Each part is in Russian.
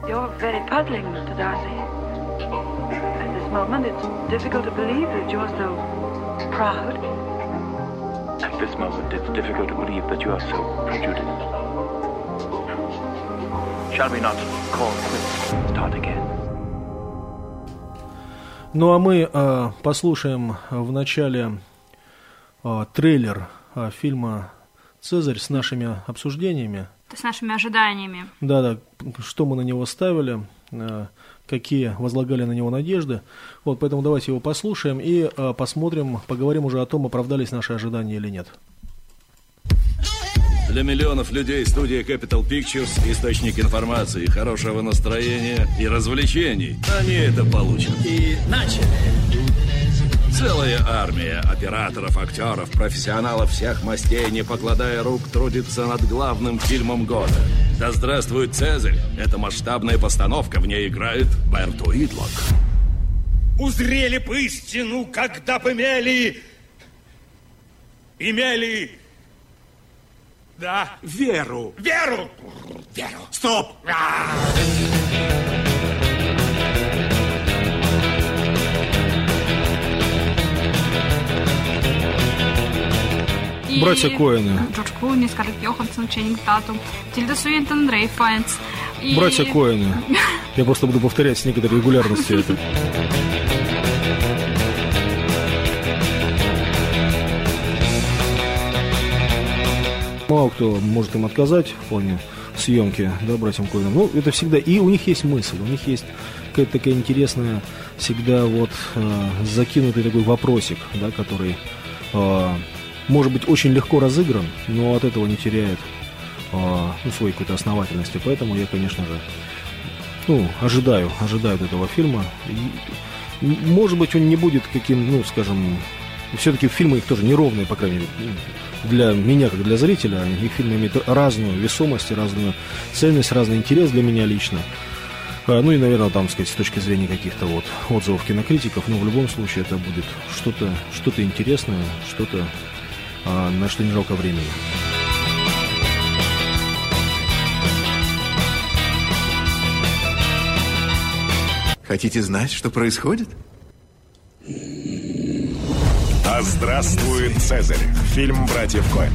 You're very puzzling, Mr. Darcy. At this moment, it's difficult to believe that you're so proud. At this moment, it's difficult to believe that you are so prejudiced. Shall we not call quits, start again? Ну а мы послушаем в начале трейлер фильма «Цезарь» с нашими обсуждениями. С нашими ожиданиями. Да, что мы на него ставили, какие возлагали на него надежды. Вот, поэтому давайте его послушаем и посмотрим, поговорим уже о том, оправдались наши ожидания или нет. Для миллионов людей студия Capital Pictures – источник информации, хорошего настроения и развлечений. Они это получат. И начали. Целая армия операторов, актеров, профессионалов всех мастей, не покладая рук, трудится над главным фильмом года. Да здравствует Цезарь! Это масштабная постановка, в ней играет Берт Уитлок. Узрели б истину, когда б имели... Да. Веру. Веру! Стоп! Братья Коэны. Джордж Клуни, Скарлетт Йоханссон, Ченнинг Татум, Тильда Суинтон, Рэй Файнс. Братья Коэны. Я просто буду повторять с некоторой регулярностью это. Мало кто может им отказать в плане съемки, да, братьям Коэнам. Ну, это всегда... И у них есть мысль, у них есть какая-то такая интересная, всегда вот закинутый такой вопросик, да, который... может быть, очень легко разыгран, но от этого не теряет своей какой-то основательности. Поэтому я, конечно же, ожидаю от этого фильма. И, может быть, он не будет каким, скажем, все-таки фильмы их тоже неровные, по крайней мере, для меня, как для зрителя. Их фильмы имеют разную весомость, разную ценность, разный интерес для меня лично. Ну и, наверное, там, сказать, с точки зрения каких-то вот отзывов кинокритиков, но в любом случае это будет что-то интересное, что-то, на что не жалко времени. Хотите знать, что происходит? Да здравствует Цезарь! Фильм братьев Коэн.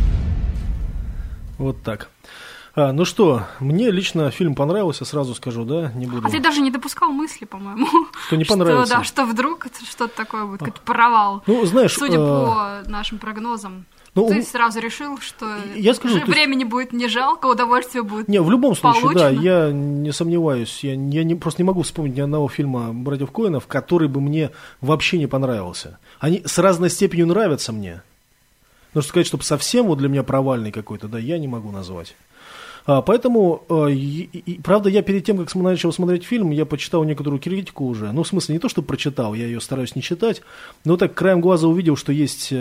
Вот так. Ну что, мне лично фильм понравился, сразу скажу, да, не буду. А ты даже не допускал мысли, по-моему. Что не понравится. Что вдруг что-то такое будет, какой-то провал. Ну, знаешь, судя по нашим прогнозам. Ты сразу решил, что времени будет не жалко, удовольствие будет получено. Не, в любом случае, да, я не сомневаюсь. Я просто не могу вспомнить ни одного фильма братьев Коэнов, который бы мне вообще не понравился. Они с разной степенью нравятся мне. Но сказать, чтобы совсем вот для меня провальный какой-то, да, я не могу назвать. Поэтому, правда, я перед тем, как начал смотреть фильм, я почитал некоторую критику уже. Ну, в смысле, не то, что прочитал, я ее стараюсь не читать, но так краем глаза увидел, что есть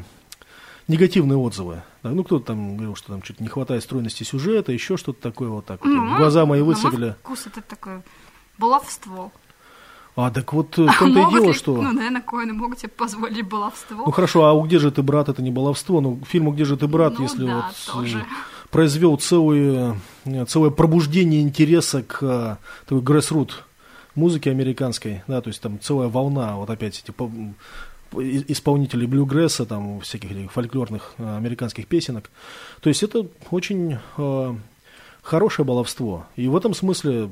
негативные отзывы. Ну, кто-то там говорил, что там что-то не хватает стройности сюжета, еще что-то такое вот так. Глаза мои выцепили. На мой вкус это такое баловство. Так вот в том-то и дело, что... наверное, Коэны могут себе позволить баловство. Ну, хорошо, а «Где же ты, брат» — это не баловство. Ну, фильм «Где же ты, брат», если да, вот... тоже. Произвел целое пробуждение интереса к такой грэсрут музыке американской, да, то есть там целая волна, вот опять эти исполнителей блюгресса, там всяких фольклорных американских песенок. То есть это очень хорошее баловство. И в этом смысле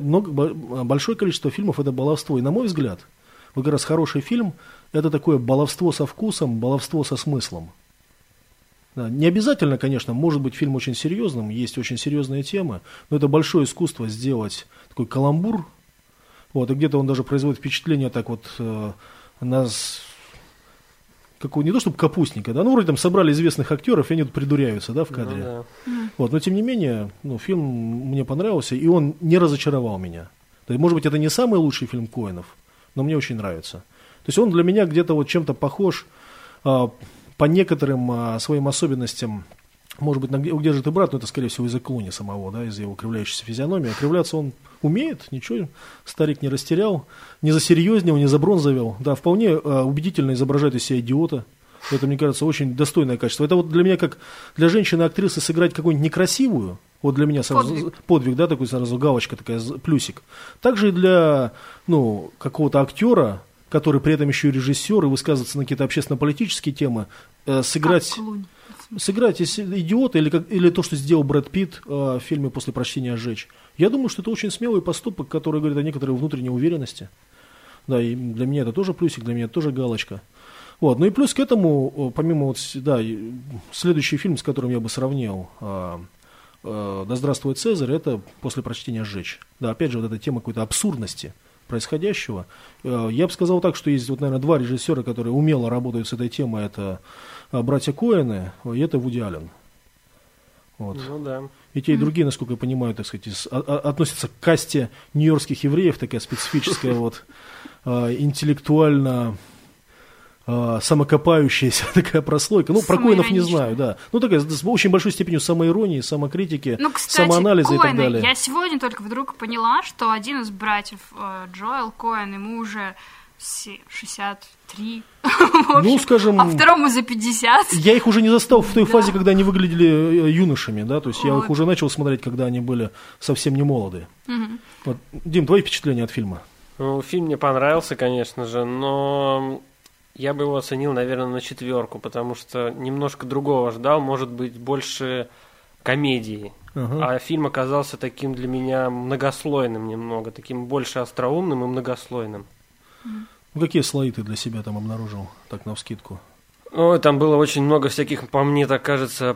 большое количество фильмов — это баловство. И на мой взгляд, вот как раз хороший фильм — это такое баловство со вкусом, баловство со смыслом. Да, не обязательно, конечно, может быть фильм очень серьезным, есть очень серьезные темы, но это большое искусство сделать такой каламбур, вот, и где-то он даже производит впечатление так вот нас, какого, не то чтобы капустника, да, ну вроде там собрали известных актеров, и они тут придуряются, да, в кадре. Вот, но тем не менее, фильм мне понравился, и он не разочаровал меня. То есть, может быть, это не самый лучший фильм Коэнов, но мне очень нравится. То есть он для меня где-то вот чем-то похож по некоторым своим особенностям, может быть, «Где же ты, брат», но это, скорее всего, из-за Клуни самого, да, из-за его кривляющейся физиономии. А кривляться он умеет, ничего, старик не растерял, не засерьезнел, не забронзовел. Да, вполне убедительно изображает из себя идиота. Это, мне кажется, очень достойное качество. Это вот для меня, как для женщины-актрисы, сыграть какую-нибудь некрасивую, Вот для меня сразу подвиг, да, такой сразу галочка такая, плюсик. Также и для, какого-то актера, который при этом еще и режиссер, и высказываться на какие-то общественно-политические темы, сыграть идиота или то, что сделал Брэд Питт в фильме «После прочтения сжечь». Я думаю, что это очень смелый поступок, который говорит о некоторой внутренней уверенности. Да, и для меня это тоже плюсик, для меня это тоже галочка. Вот. Ну и плюс к этому, помимо следующий фильм, с которым я бы сравнил «Да здравствует Цезарь», это «После прочтения сжечь». Да, опять же, вот эта тема какой-то абсурдности происходящего. Я бы сказал так, что есть, наверное, два режиссера, которые умело работают с этой темой. Это братья Коэны, и это Вуди Аллен. Вот. Ну да. И те, и другие, насколько я понимаю, так сказать, относятся к касте нью-йоркских евреев, такая специфическая, интеллектуально самокопающаяся такая прослойка. Про Коэнов не знаю, да. Такая с очень большой степенью самоиронии, самокритики, самоанализа и так далее. Я сегодня только вдруг поняла, что один из братьев Джоэл Коэн, ему уже 63, скажем, а второму за 50. Я их уже не застал в той фазе, когда они выглядели юношами, да, то есть я их уже начал смотреть, когда они были совсем не молоды. Дим, твои впечатления от фильма? Фильм мне понравился, конечно же, но я бы его оценил, наверное, на 4, потому что немножко другого ждал, может быть, больше комедии. А фильм оказался таким для меня многослойным немного, таким больше остроумным и многослойным. Какие слои ты для себя там обнаружил, так навскидку? Там было очень много всяких, по мне так кажется,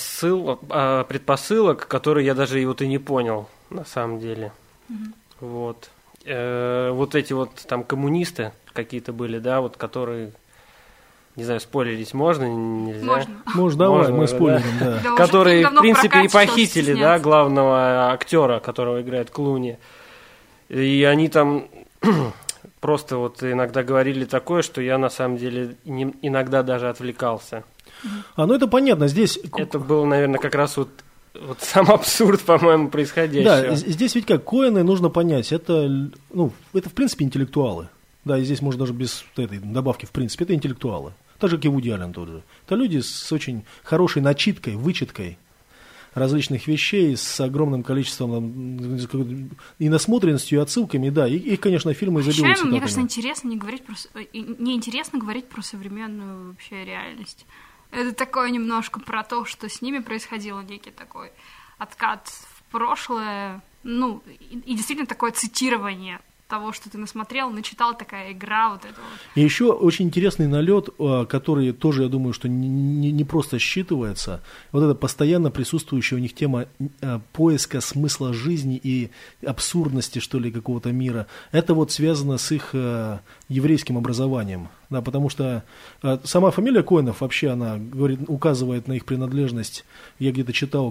предпосылок, которые я даже и не понял, на самом деле. Вот эти там коммунисты какие-то были, да, которые, не знаю, спойлерить можно, нельзя? Можно, давай, мы спойлерим, да. Которые, в принципе, и похитили, да, главного актера, которого играет Клуни. И они там просто иногда говорили такое, что я на самом деле иногда даже отвлекался. Это понятно, здесь... Это был, наверное, как раз сам абсурд, по-моему, происходящего. Да, здесь ведь как, Коэны, нужно понять, это в принципе интеллектуалы. Да, и здесь можно даже без этой добавки, в принципе, это интеллектуалы. Так же, как и Вуди Аллен тот же. Это люди с очень хорошей начиткой, вычиткой различных вещей, с огромным количеством и насмотренностью, и отсылками, да. И конечно, фильмы изобилуют цитатами. Мне кажется, неинтересно говорить про современную вообще реальность. Это такое немножко про то, что с ними происходило, некий такой откат в прошлое, и действительно такое цитирование того, что ты насмотрел, начитал, такая игра И еще очень интересный налет, который тоже, я думаю, что не просто считывается, это постоянно присутствующая у них тема поиска смысла жизни и абсурдности, что ли, какого-то мира. Это связано с их еврейским образованием, да, потому что сама фамилия Коэнов вообще, она указывает на их принадлежность, я где-то читал,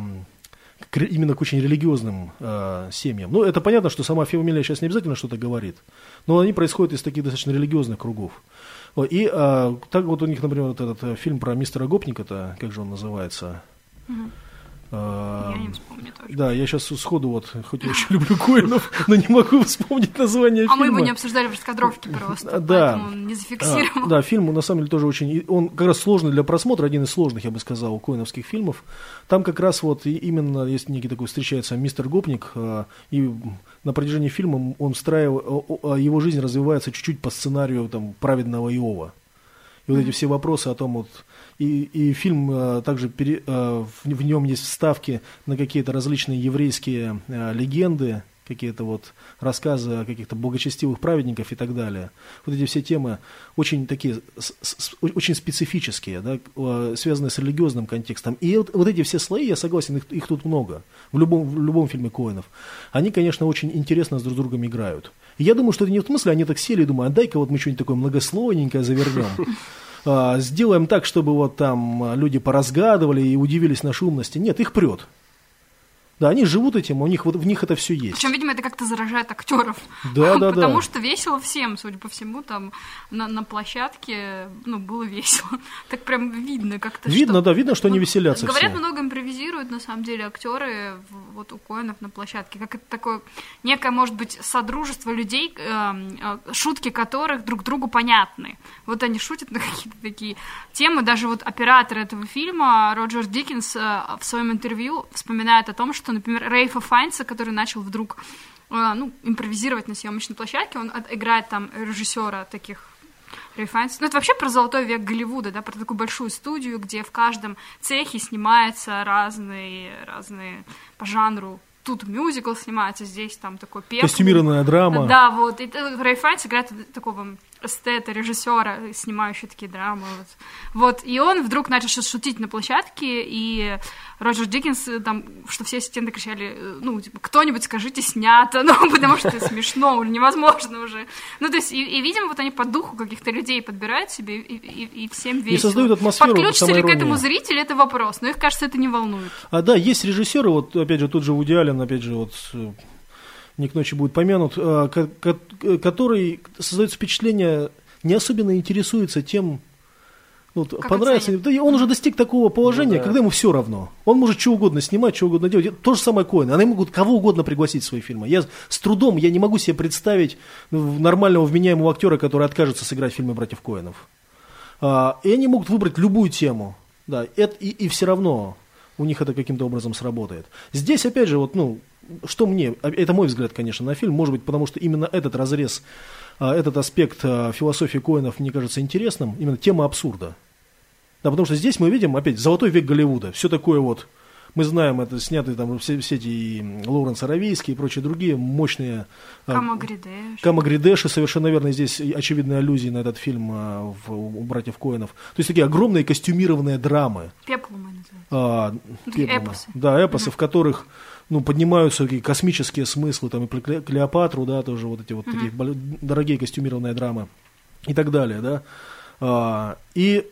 именно к очень религиозным семьям. Это понятно, что сама фамилия сейчас не обязательно что-то говорит, но они происходят из таких достаточно религиозных кругов. И так у них, например, этот фильм про мистера Гопника-то, как же он называется? Я не вспомню тоже. Да, я сейчас сходу, хоть я очень люблю Коэнов, но не могу вспомнить название фильма. Мы его не обсуждали в раскадровке просто, поэтому он не зафиксировал. Да, фильм на самом деле тоже очень... Он как раз сложный для просмотра, один из сложных, я бы сказал, коэновских фильмов. Там как раз именно, есть некий такой, встречается мистер Гопник, и на протяжении фильма он его жизнь развивается чуть-чуть по сценарию праведного Иова. И эти все вопросы о том, и фильм также, в нем есть вставки на какие-то различные еврейские легенды, какие-то рассказы о каких-то благочестивых праведников и так далее. Эти все темы очень такие, очень специфические, да, связанные с религиозным контекстом. И эти все слои, я согласен, их тут много, в любом фильме Коэнов. Они, конечно, очень интересно друг с другом играют. И я думаю, что это не в смысле, они так сели и думают, дай-ка мы что-нибудь такое многослойненькое завернем. Сделаем так, чтобы там люди поразгадывали и удивились нашей умности. Нет, их прет. Да, они живут этим, у них вот в них это все есть. Причем, видимо, это как-то заражает актеров. Да. Потому что весело всем, судя по всему, там на площадке, было весело. Так прям видно как-то. Видно, что они веселятся. Говорят, все. много импровизируют, на самом деле, актеры вот у Коэнов на площадке. Как это такое некое, может быть, содружество людей, шутки которых друг другу понятны. Вот они шутят на какие-то такие темы. Даже вот оператор этого фильма Роджер Диккенс в своем интервью вспоминает о том, что, например, Рейфа Файнса, который начал вдруг импровизировать на съемочной площадке, он играет там режиссера таких Рейф Файнс. Это вообще про золотой век Голливуда, да, про такую большую студию, где в каждом цехе снимаются разные по жанру. Тут мюзикл снимается, здесь там такой пеплум. Костюмированная драма. Да, вот. И Рейф Файнс играет такого эстета, режиссера, снимающего такие драмы. Вот. И он вдруг начал шутить на площадке, и Роджер Диккенс, там, что все ассистенты кричали, кто-нибудь скажите, снято, потому что это смешно, уже невозможно уже. То есть, и видимо, вот они по духу каких-то людей подбирают себе, и всем весело. И создают атмосферу. Подключится ли к этому зритель, это вопрос, но их, кажется, это не волнует. Да, есть режиссеры, вот, опять же, тот же Вуди Аллен, опять же, вот... не к ночи будет помянут, который создает впечатление, не особенно интересуется тем, понравится. Он уже достиг такого положения, когда ему все равно. Он может что угодно снимать, что угодно делать. То же самое Коэн. Они могут кого угодно пригласить в свои фильмы. Я с трудом, не могу себе представить нормального вменяемого актера, который откажется сыграть в фильме братьев Коэнов. И они могут выбрать любую тему. Да, и все равно у них это каким-то образом сработает. Здесь, опять же, что мне, это мой взгляд, конечно, на фильм, может быть, потому что именно этот разрез, этот аспект философии Коэнов мне кажется интересным, именно тема абсурда. Да, потому что здесь мы видим, опять, золотой век Голливуда, все такое вот, мы знаем, это сняты там все эти Лоуренс Аравийский и прочие другие мощные... Камагридеши, совершенно верно, здесь очевидные аллюзии на этот фильм у братьев Коэнов. То есть такие огромные костюмированные драмы. Пеплумы называются. Эпосы. Да, эпосы, в которых... поднимаются такие космические смыслы, там и про Клеопатру, да, тоже вот эти вот такие дорогие костюмированные драмы и так далее, да. И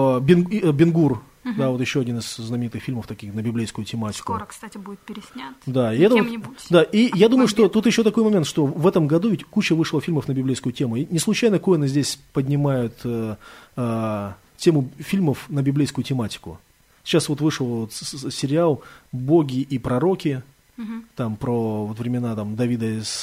Бен-Гур, да, вот еще один из знаменитых фильмов таких на библейскую тематику. Скоро, кстати, будет переснят. Да, и я думаю, что тут еще такой момент, что в этом году ведь куча вышло фильмов на библейскую тему. И не случайно Коэны здесь поднимают тему фильмов на библейскую тематику. Сейчас вот вышел сериал «Боги и пророки», там про времена там, Давида из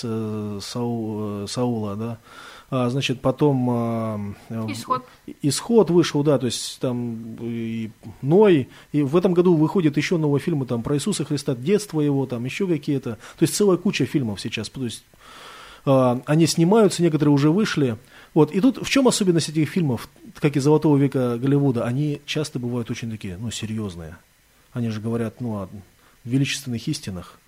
Саула, да. Значит, потом Исход вышел, да, то есть там и Ной, и в этом году выходят еще новые фильмы там про Иисуса Христа, детство его, там еще какие-то, то есть целая куча фильмов сейчас, то есть они снимаются, некоторые уже вышли. Вот. И тут в чем особенность этих фильмов, как и «Золотого века Голливуда», они часто бывают очень такие, серьезные. Они же говорят, о величественных истинах.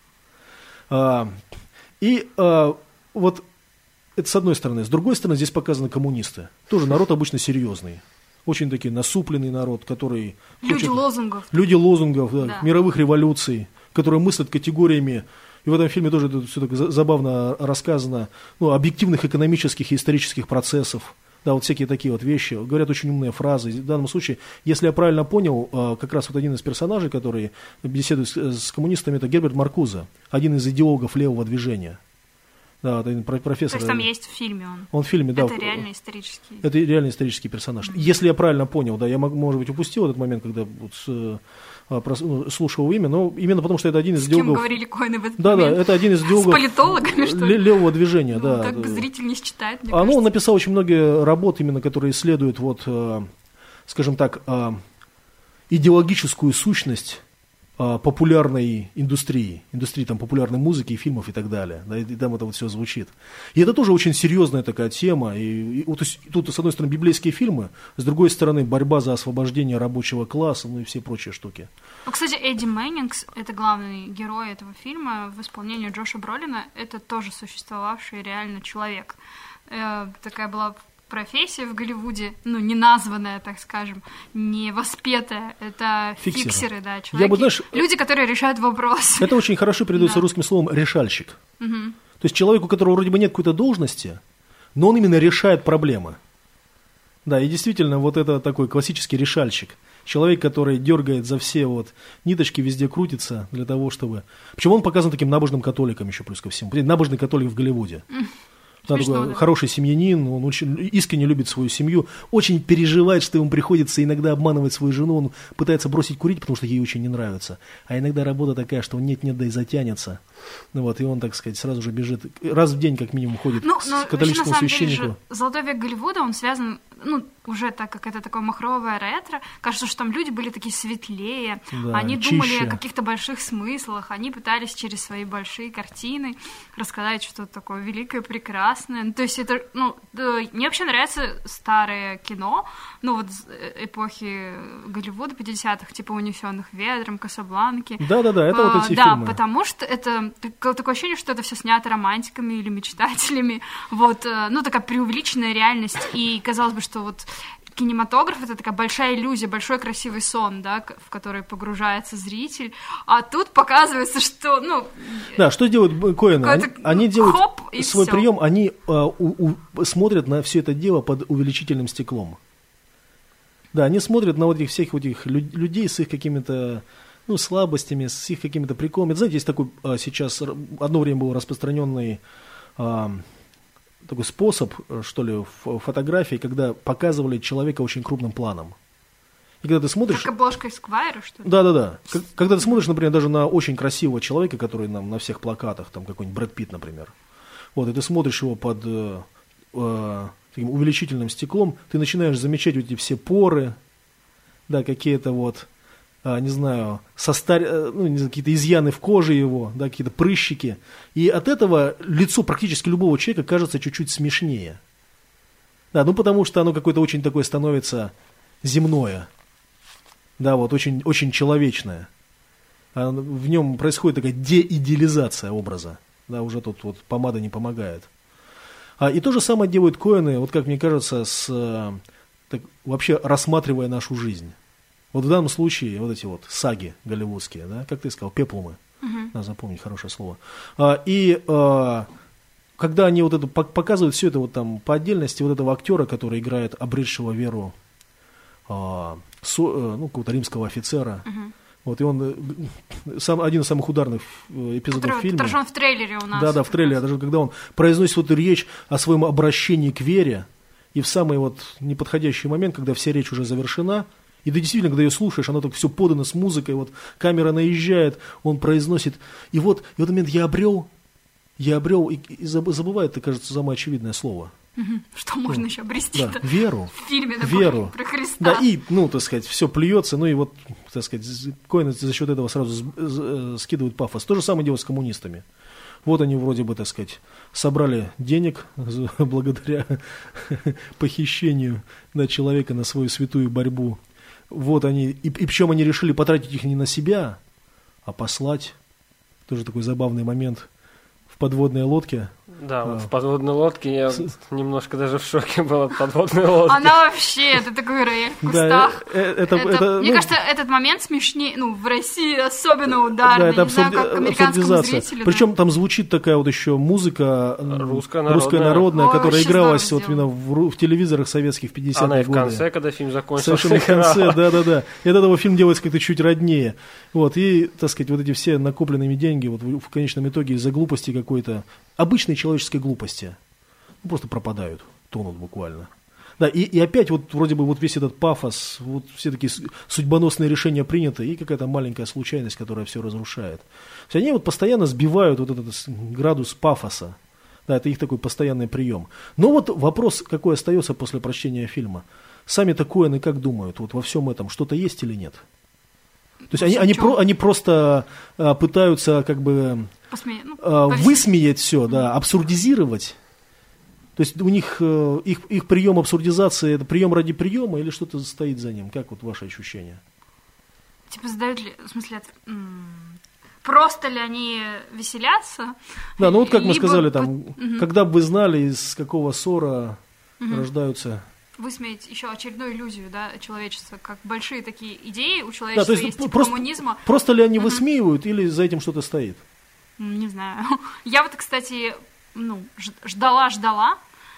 Вот это с одной стороны. С другой стороны, здесь показаны коммунисты. Тоже народ обычно серьезный. Очень такие насупленный народ, который... Люди лозунгов, да. Мировых революций, которые мыслят категориями. И в этом фильме тоже это все так забавно рассказано, объективных экономических и исторических процессов. Да, вот всякие такие вот вещи. Говорят очень умные фразы. В данном случае, если я правильно понял, как раз вот один из персонажей, который беседует с коммунистами, это Герберт Маркузе, один из идеологов левого движения. Да, это профессор. То есть там есть в фильме он. Он в фильме, да. Это реально исторический. Это реально исторический персонаж. Если я правильно понял, да, я, может быть, упустил этот момент, когда слушал имя, но именно потому, что это один из идеологов... С кем говорили Коэны в этот момент? Да, это один из идеологов... С политологами, что ли? Левого движения, да. Так бы зритель не считает, мне кажется. Он написал очень много работ, именно, которые исследуют, скажем так, идеологическую сущность популярной индустрии там, популярной музыки, фильмов и так далее. Да, и там это вот все звучит. И это тоже очень серьезная такая тема. И вот тут, с одной стороны, библейские фильмы, с другой стороны, борьба за освобождение рабочего класса, и все прочие штуки. Кстати, Эдди Мэннингс, это главный герой этого фильма, в исполнении Джоша Бролина, это тоже существовавший реально человек. Такая была профессия в Голливуде, не названная, так скажем, не воспетая, это фиксеры, да, человеки, люди, которые решают вопросы. Это очень хорошо передается русским словом «решальщик». То есть человек, у которого вроде бы нет какой-то должности, но он именно решает проблемы. Да, и действительно, вот это такой классический решальщик. Человек, который дергает за все вот ниточки, везде крутится для того, чтобы... Причем он показан таким набожным католиком еще плюс ко всему. Набожный католик в Голливуде. Такой хороший семьянин, он очень искренне любит свою семью, очень переживает, что ему приходится иногда обманывать свою жену, он пытается бросить курить, потому что ей очень не нравится. А иногда работа такая, что он нет-нет, да и затянется. Ну вот, и он, так сказать, сразу же бежит, раз в день как минимум ходит к католическому священнику. Деле, «Золотой век Голливуда», он связан, уже так как это такое махровое ретро, кажется, что там люди были такие светлее, да, они чище. думали о каких-то больших смыслах, они пытались через свои большие картины рассказать что-то такое великое, прекрасное. То есть это, мне вообще нравится старое кино, эпохи Голливуда 50-х, типа «Унесённых ветром», «Касабланки». Да-да-да, это вот эти фильмы. Да, потому что это такое ощущение, что это все снято романтиками или мечтателями, такая преувеличенная реальность, и казалось бы, что вот кинематограф — это такая большая иллюзия, большой красивый сон, да, в который погружается зритель, а тут показывается, что, Да, что делают Коэны? Они делают свой прием, они смотрят на все это дело под увеличительным стеклом. Да, они смотрят на вот этих всех этих людей с их какими-то слабостями, с их какими-то приколами. Знаете, есть такой сейчас, одно время был распространенный такой способ, что ли, в фотографии, когда показывали человека очень крупным планом. И когда ты смотришь... Как обложка Esquire, что ли? Да-да-да. Когда ты смотришь, например, даже на очень красивого человека, который на всех плакатах, там какой-нибудь Брэд Питт, например, и ты смотришь его под таким увеличительным стеклом, ты начинаешь замечать эти все поры, да, какие-то не знаю, какие-то изъяны в коже его, да, какие-то прыщики. И от этого лицо практически любого человека кажется чуть-чуть смешнее. Да, потому что оно какое-то очень такое становится земное. Да, очень, очень человечное. В нем происходит такая деидеализация образа. Да, уже тут помада не помогает. И то же самое делают Коэны, как мне кажется, вообще рассматривая нашу жизнь. В данном случае эти саги голливудские, да, как ты сказал, пеплумы, надо запомнить хорошее слово. И когда они это показывают все это там по отдельности, этого актера, который играет обретшего веру какого-то римского офицера, и он один из самых ударных эпизодов фильма. Отражен в трейлере у нас. Да, в трейлере, даже когда он произносит эту речь о своем обращении к вере, и в самый неподходящий момент, когда вся речь уже завершена, и ты действительно, когда ее слушаешь, оно так все подано с музыкой, камера наезжает, он произносит, и в этот момент я обрел, и забывает, это, кажется, самое очевидное слово. Что можно еще обрести? Да, веру. В фильме веру. Про Христа. Да, и, так сказать, все плюется, так сказать, Коэны за счет этого сразу скидывают пафос. То же самое делают с коммунистами. Они вроде бы, так сказать, собрали денег благодаря похищению человека на свою святую борьбу. Они, и причем они решили потратить их не на себя, а послать, тоже такой забавный момент, в подводной лодке. Да, в подводной лодке я немножко даже в шоке был от подводной лодки. Она вообще, это такой рояль в кустах. Мне кажется, этот момент смешнее, в России особенно ударный, да, не знаю, как американскому зрителю. Причем там звучит такая еще музыка русская народная, которая игралась именно в телевизорах советских в 50-е годы. Она и в конце, когда фильм закончился. Совершенно в конце, да. И от этого фильм делается как-то чуть роднее. И, так сказать, эти все накопленными деньги в конечном итоге из-за глупости какой-то, обычной человеческой глупости, просто пропадают, тонут буквально. Да, и опять вроде бы весь этот пафос, все такие судьбоносные решения приняты, и какая-то маленькая случайность, которая все разрушает. То есть они постоянно сбивают этот градус пафоса. Да, это их такой постоянный прием. Но вопрос, какой остается после прочтения фильма. Сами-то Коэны как думают, во всем этом что-то есть или нет? То есть они просто пытаются как бы высмеять все, да, абсурдизировать. То есть у них их прием абсурдизации — это прием ради приема или что-то стоит за ним? Как ваши ощущения? Типа задают ли, в смысле, просто ли они веселятся? Да, как мы сказали, когда бы вы знали, из какого ссора рождаются... Высмеять еще очередную иллюзию, да, человечества, как большие такие идеи у человечества, да, есть типа коммунизма. Просто ли они высмеивают или за этим что-то стоит? Не знаю. Я кстати, ждала,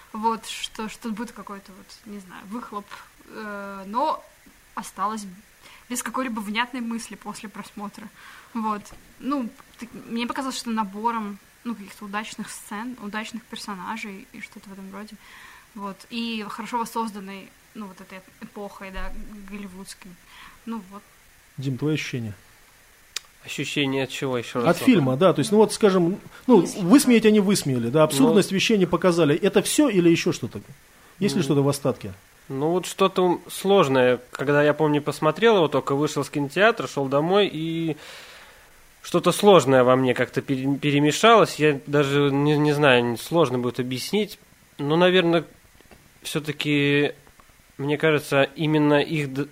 что будет какой-то, не знаю, выхлоп, но осталось без какой-либо внятной мысли после просмотра. Вот. Ну, мне показалось, что набором, ну, каких-то удачных сцен, удачных персонажей и что-то в этом роде. Вот. И хорошо воссозданной, ну, вот этой эпохой, да, голливудской. Ну, вот. Дим, твои ощущения? Ощущение от чего еще раз? От фильма, да, то есть, ну вот, скажем, ну, высмеять они высмеяли, да, абсурдность вещей не показали. Это все или еще что-то? Есть ли что-то в остатке? Ну вот что-то сложное. Когда я, помню, посмотрел его, только вышел с кинотеатра, шел домой, и что-то сложное во мне как-то перемешалось. Я даже не знаю, сложно будет объяснить. Но, наверное, все-таки, мне кажется, именно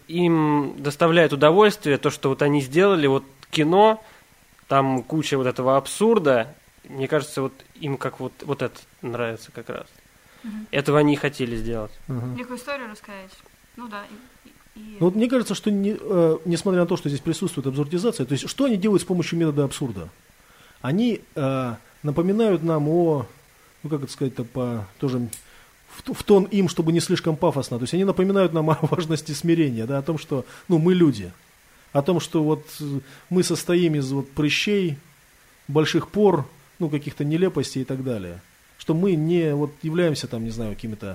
им доставляет удовольствие то, что вот они сделали, вот кино, там куча вот этого абсурда. Мне кажется, вот им как вот это нравится как раз. Этого они и хотели сделать. Лихую историю рассказать. Ну да. Ну, вот мне кажется, что несмотря на то, что здесь присутствует абсурдизация, то есть что они делают с помощью метода абсурда? Они напоминают нам о, ну как это сказать-то, тоже в тон им, чтобы не слишком пафосно. То есть они напоминают нам о важности смирения, да, о том, что, ну, мы люди, о том, что вот мы состоим из вот прыщей, больших пор, ну, каких-то нелепостей и так далее. Что мы не вот являемся там, не знаю, какими-то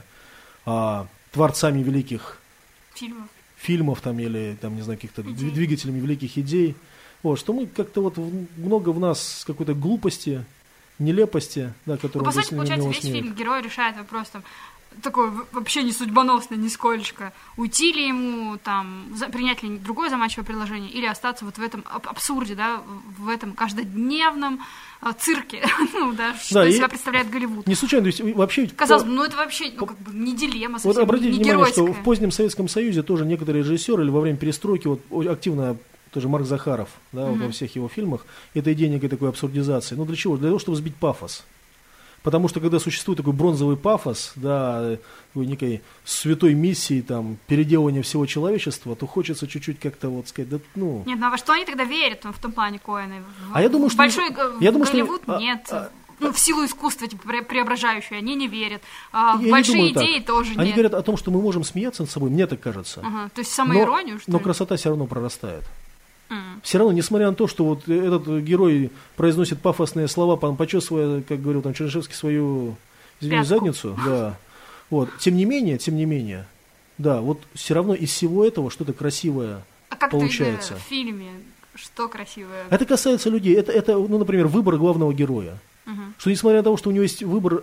творцами великих фильмов там, или там, не знаю, каких-то двигателями великих идей. Вот, что мы как-то вот много в нас какой-то глупости, нелепости, да, которую... Ну, по сути, получается, весь фильм герой решает вопрос там, такой вообще не судьбоносный нисколько. Уйти ли ему, там, принять ли другое заманчивое предложение, или остаться вот в этом абсурде, да, в этом каждодневном цирке, ну, да, что из себя представляет Голливуд. Не случайно, то есть вообще... Казалось бы, ну, это вообще, ну, как бы не дилемма совсем, вот обратите не внимание, геройская. что в позднем Советском Союзе тоже некоторые режиссеры или во время перестройки, вот активно тоже Марк Захаров, да, вот во всех его фильмах, это идея некой такой абсурдизации. Ну, для чего? Для того, чтобы сбить пафос. Потому что когда существует такой бронзовый пафос, да, некой святой миссии, там, переделывания всего человечества, то хочется чуть-чуть как-то вот сказать, да, ну... Нет, ну а во что они тогда верят в том плане Коэна? Я думаю, что... Большой Голливуд нет. Ну, в силу искусства, типа, преображающую, они не верят. В большие идеи тоже нет. Они говорят о том, что мы можем смеяться над собой, мне так кажется. То есть самоиронию, что ли? Но красота все равно прорастает. Все равно, несмотря на то, что вот этот герой произносит пафосные слова, почесывая, как говорил там Чернышевский, свою, извините, задницу, да, вот, тем не менее, да, вот все равно из всего этого что-то красивое получается. А как в фильме, что красивое? Это касается людей, это, ну, например, выбор главного героя, что несмотря на то, что у него есть выбор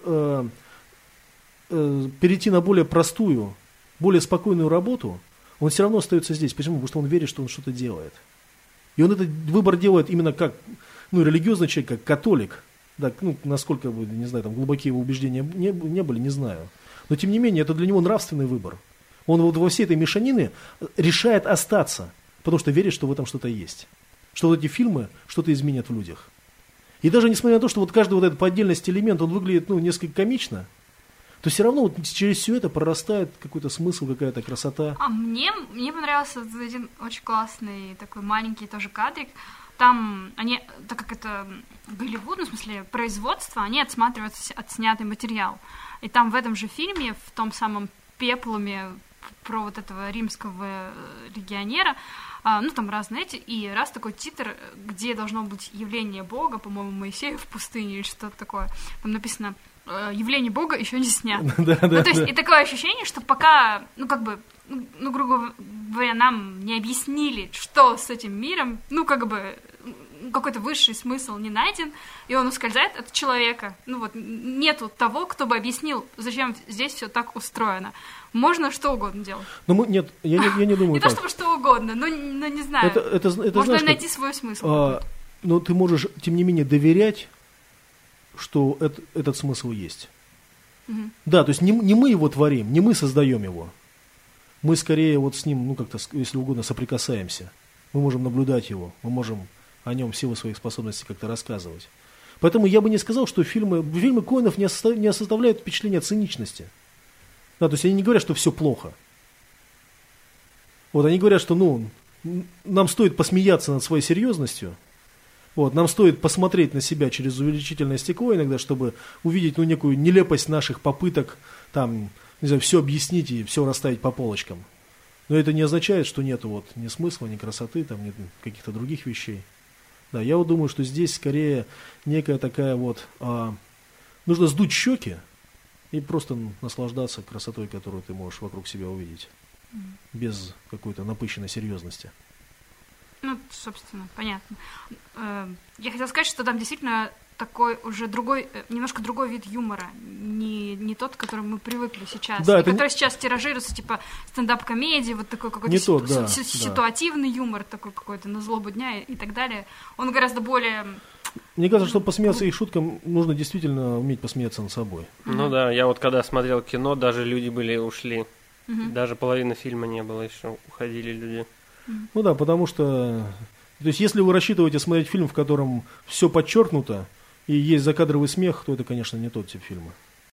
перейти на более простую, более спокойную работу, он все равно остается здесь. Почему? Потому что он верит, что он что-то делает. И он этот выбор делает именно как, ну, религиозный человек, как католик. Да, ну, насколько, не знаю, там глубокие его убеждения не были, не знаю. Но, тем не менее, это для него нравственный выбор. Он вот во всей этой мешанины решает остаться, потому что верит, что в этом что-то есть. Что вот эти фильмы что-то изменят в людях. И даже несмотря на то, что вот каждый вот этот по отдельности элемент, он выглядит, ну, несколько комично, то все равно вот через все это прорастает какой-то смысл, какая-то красота. А мне понравился один очень классный такой маленький тоже кадрик. Там они, так как это Голливуд, ну, в смысле производство, они отсматривают отснятый материал. И там в этом же фильме, в том самом «Пеплуме», про вот этого римского легионера, ну, там разные эти, и раз такой титр, где должно быть явление Бога, по-моему, Моисея в пустыне или что-то такое, там написано «Явление Бога еще не снято». То есть, и такое ощущение, что пока, ну, как бы, ну, грубо говоря, нам не объяснили, что с этим миром, ну, как бы, какой-то высший смысл не найден, и он ускользает от человека. Ну, вот, нету того, кто бы объяснил, зачем здесь все так устроено. Можно что угодно делать. Но нет, я не думаю не так. Не то чтобы что угодно, но не знаю. Это можно знаешь, найти свой смысл. Но ты можешь, тем не менее, доверять, что этот смысл есть. Да, то есть не мы его творим, не мы создаем его. Мы скорее вот с ним, ну, как-то, если угодно, соприкасаемся. Мы можем наблюдать его, мы можем о нем в силу своих способностей как-то рассказывать. Поэтому я бы не сказал, что фильмы Коэнов не составляют впечатления циничности. Да, то есть они не говорят, что все плохо. Вот они говорят, что, ну, нам стоит посмеяться над своей серьезностью. Вот, нам стоит посмотреть на себя через увеличительное стекло иногда, чтобы увидеть, ну, некую нелепость наших попыток там, не знаю, все объяснить и все расставить по полочкам. Но это не означает, что нету вот ни смысла, ни красоты, там, нет каких-то других вещей. Да, я вот думаю, что здесь скорее некая такая вот... нужно сдуть щеки и просто наслаждаться красотой, которую ты можешь вокруг себя увидеть. Без какой-то напыщенной серьезности. Ну, собственно, понятно. Я хотела сказать, что там действительно такой уже другой, немножко другой вид юмора. Не тот, к которому мы привыкли сейчас. Да, который сейчас тиражируется, типа стендап-комедии, вот такой какой-то ситуативный юмор, такой какой-то на злобу дня и так далее. Он гораздо более... Мне кажется, чтобы посмеяться их шуткам, нужно действительно уметь посмеяться над собой. Ну да, я вот когда смотрел кино, даже люди ушли. Даже половины фильма не было еще, уходили люди. Ну да, потому что... То есть, если вы рассчитываете смотреть фильм, в котором все подчеркнуто, и есть закадровый смех, то это, конечно, не тот тип фильма.